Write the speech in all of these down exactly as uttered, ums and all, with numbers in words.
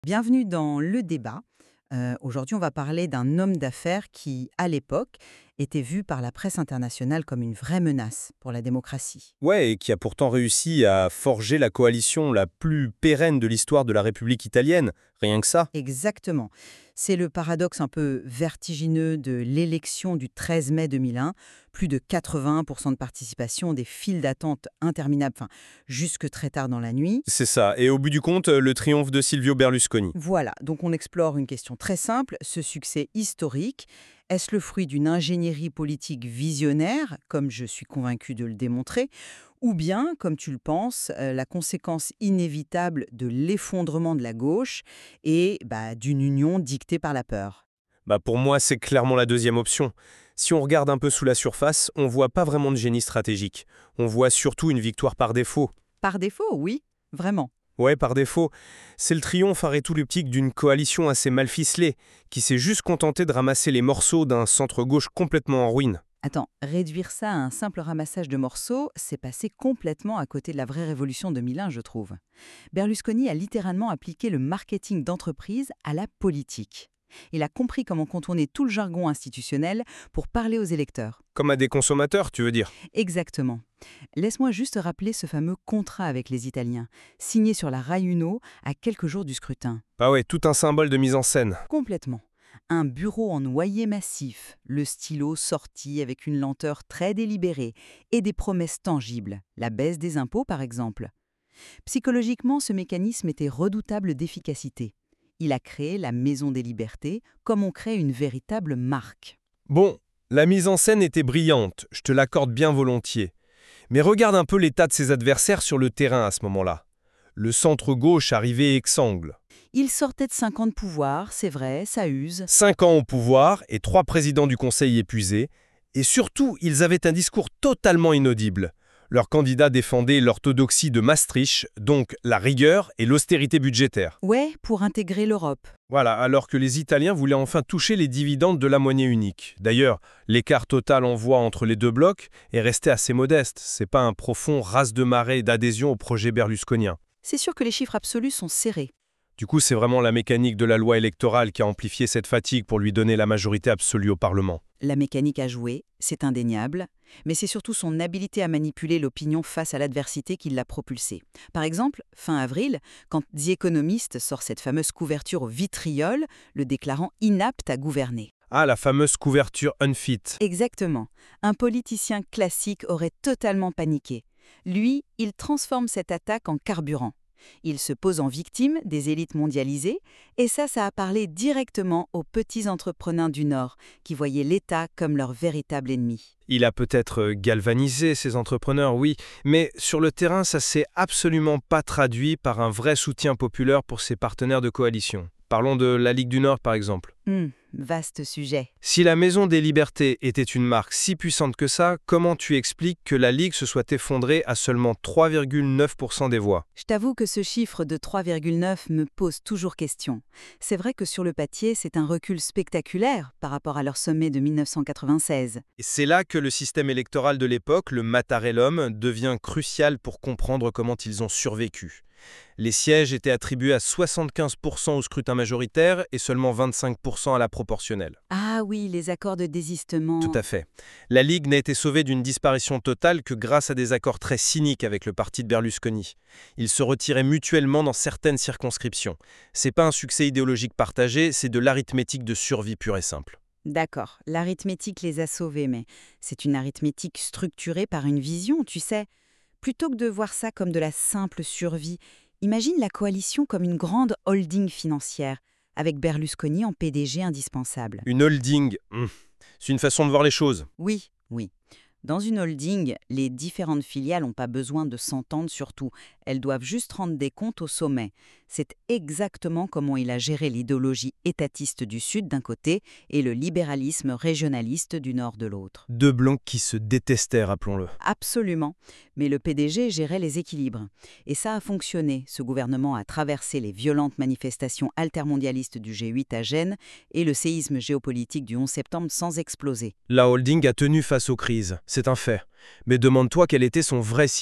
Bienvenue dans le débat. Euh, Aujourd'hui, on va parler d'un homme d'affaires qui, à l'époque, était vu par la presse internationale comme une vraie menace pour la démocratie. Ouais, et qui a pourtant réussi à forger la coalition la plus pérenne de l'histoire de la République italienne, rien que ça. Exactement. C'est le paradoxe un peu vertigineux de l'élection du treize mai deux mille un. Plus de quatre-vingt-un pour cent de participation, des files d'attente interminables, enfin, jusque très tard dans la nuit. C'est ça, et au bout du compte, le triomphe de Silvio Berlusconi. Voilà, donc on explore une question très simple. Ce succès historique, est-ce le fruit d'une ingénierie politique visionnaire, comme je suis convaincu de le démontrer, ou bien, comme tu le penses, euh, la conséquence inévitable de l'effondrement de la gauche et bah, d'une union dictée par la peur? Bah pour moi, c'est clairement la deuxième option. Si on regarde un peu sous la surface, on voit pas vraiment de génie stratégique. On voit surtout une victoire par défaut. Par défaut, oui, vraiment. Ouais, par défaut. C'est le triomphe arrêtouleptique d'une coalition assez mal ficelée, qui s'est juste contentée de ramasser les morceaux d'un centre-gauche complètement en ruine. Attends, réduire ça à un simple ramassage de morceaux, c'est passé complètement à côté de la vraie révolution deux mille un, je trouve. Berlusconi a littéralement appliqué le marketing d'entreprise à la politique. Il a compris comment contourner tout le jargon institutionnel pour parler aux électeurs. Comme à des consommateurs, tu veux dire. Exactement. Laisse-moi juste rappeler ce fameux contrat avec les Italiens, signé sur la Rai Uno à quelques jours du scrutin. Bah ouais, tout un symbole de mise en scène. Complètement. Un bureau en noyer massif, le stylo sorti avec une lenteur très délibérée et des promesses tangibles, la baisse des impôts par exemple. Psychologiquement, ce mécanisme était redoutable d'efficacité. Il a créé la Maison des Libertés comme on crée une véritable marque. Bon, la mise en scène était brillante, je te l'accorde bien volontiers. Mais regarde un peu l'état de ses adversaires sur le terrain à ce moment-là. Le centre-gauche arrivait exsangue. Il sortait de cinq ans de pouvoir, c'est vrai, ça use. Cinq ans au pouvoir et trois présidents du Conseil épuisés. Et surtout, ils avaient un discours totalement inaudible. Leur candidat défendait l'orthodoxie de Maastricht, donc la rigueur et l'austérité budgétaire. Ouais, pour intégrer l'Europe. Voilà, alors que les Italiens voulaient enfin toucher les dividendes de la monnaie unique. D'ailleurs, l'écart total en voix entre les deux blocs est resté assez modeste. C'est pas un profond raz-de-marée d'adhésion au projet berlusconien. C'est sûr que les chiffres absolus sont serrés. Du coup, c'est vraiment la mécanique de la loi électorale qui a amplifié cette fatigue pour lui donner la majorité absolue au Parlement. La mécanique a joué, c'est indéniable, mais c'est surtout son habileté à manipuler l'opinion face à l'adversité qui l'a propulsé. Par exemple, fin avril, quand The Economist sort cette fameuse couverture au vitriol, le déclarant inapte à gouverner. Ah, la fameuse couverture unfit. Exactement. Un politicien classique aurait totalement paniqué. Lui, il transforme cette attaque en carburant. Il se pose en victime des élites mondialisées, et ça, ça a parlé directement aux petits entrepreneurs du Nord, qui voyaient l'État comme leur véritable ennemi. Il a peut-être galvanisé ces entrepreneurs, oui, mais sur le terrain, ça s'est absolument pas traduit par un vrai soutien populaire pour ses partenaires de coalition. Parlons de la Ligue du Nord, par exemple. Hum, vaste sujet. Si la Maison des Libertés était une marque si puissante que ça, comment tu expliques que la Ligue se soit effondrée à seulement trois virgule neuf pour cent des voix? Je t'avoue que ce chiffre de trois virgule neuf me pose toujours question. C'est vrai que sur le papier, c'est un recul spectaculaire par rapport à leur sommet de mille neuf cent quatre-vingt-seize. Et c'est là que le système électoral de l'époque, le Mattarellum, devient crucial pour comprendre comment ils ont survécu. Les sièges étaient attribués à soixante-quinze pour cent au scrutin majoritaire et seulement vingt-cinq pour cent à la proportionnelle. Ah oui, les accords de désistement. Tout à fait. La Ligue n'a été sauvée d'une disparition totale que grâce à des accords très cyniques avec le parti de Berlusconi. Ils se retiraient mutuellement dans certaines circonscriptions. C'est pas un succès idéologique partagé, c'est de l'arithmétique de survie pure et simple. D'accord, l'arithmétique les a sauvés, mais c'est une arithmétique structurée par une vision, tu sais. Plutôt que de voir ça comme de la simple survie, imagine la coalition comme une grande holding financière, avec Berlusconi en P D G indispensable. Une holding, hum, c'est une façon de voir les choses. Oui, oui. Dans une holding, les différentes filiales n'ont pas besoin de s'entendre sur tout. Elles doivent juste rendre des comptes au sommet. C'est exactement comment il a géré l'idéologie étatiste du Sud d'un côté et le libéralisme régionaliste du Nord de l'autre. Deux blancs qui se détestaient, rappelons-le. Absolument. Mais le P D G gérait les équilibres. Et ça a fonctionné. Ce gouvernement a traversé les violentes manifestations altermondialistes du G huit à Gênes et le séisme géopolitique du onze septembre sans exploser. La holding a tenu face aux crises, c'est un fait. Mais demande-toi quel était son vrai ciment.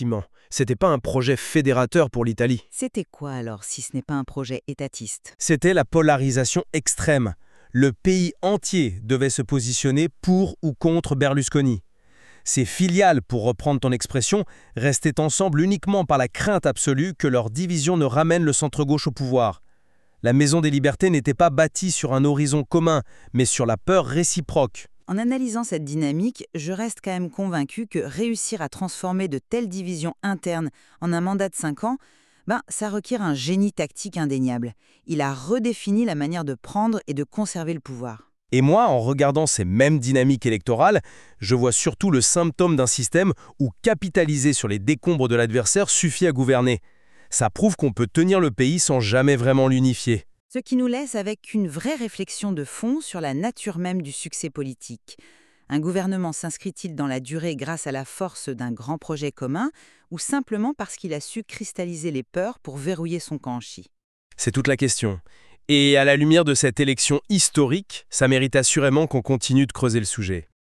C'était pas un projet fédérateur pour l'Italie. C'était quoi alors, si ce n'est pas un projet étatiste? C'était la polarisation extrême. Le pays entier devait se positionner pour ou contre Berlusconi. Ces filiales, pour reprendre ton expression, restaient ensemble uniquement par la crainte absolue que leur division ne ramène le centre-gauche au pouvoir. La Maison des Libertés n'était pas bâtie sur un horizon commun, mais sur la peur réciproque. En analysant cette dynamique, je reste quand même convaincu que réussir à transformer de telles divisions internes en un mandat de cinq ans, ben, ça requiert un génie tactique indéniable. Il a redéfini la manière de prendre et de conserver le pouvoir. Et moi, en regardant ces mêmes dynamiques électorales, je vois surtout le symptôme d'un système où capitaliser sur les décombres de l'adversaire suffit à gouverner. Ça prouve qu'on peut tenir le pays sans jamais vraiment l'unifier. Ce qui nous laisse avec une vraie réflexion de fond sur la nature même du succès politique. Un gouvernement s'inscrit-il dans la durée grâce à la force d'un grand projet commun ou simplement parce qu'il a su cristalliser les peurs pour verrouiller son camp en chi? C'est toute la question. Et à la lumière de cette élection historique, ça mérite assurément qu'on continue de creuser le sujet.